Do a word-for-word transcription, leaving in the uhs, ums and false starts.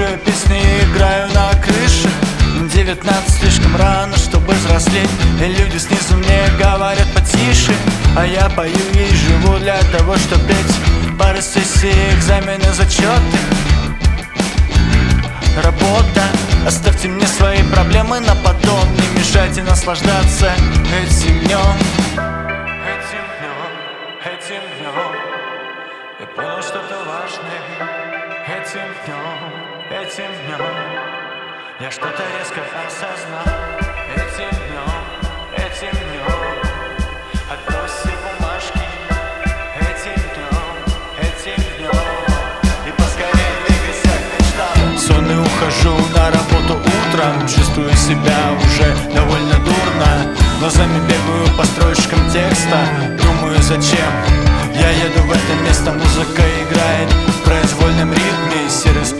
слушаю песни и играю на крыше. Девятнадцать слишком рано, чтобы взрослеть, и люди снизу мне говорят потише, а я пою и живу для того, чтобы петь. Пары сессий, экзамены, зачеты, работа. Оставьте мне свои проблемы на потом, не мешайте наслаждаться этим днем. Этим днем, этим днем я понял что-то важное. Этим днем, этим днем я что-то резко осознал. Этим днем, этим днем отбрось все бумажки. Этим днем, этим днем и поскорее двигайся к мечтам. Сонный ухожу на работу утром, чувствую себя уже довольно дурно. Глазами бегаю по строчкам текста, думаю, зачем я еду в это место. Музыка играет в произвольном ритме, серый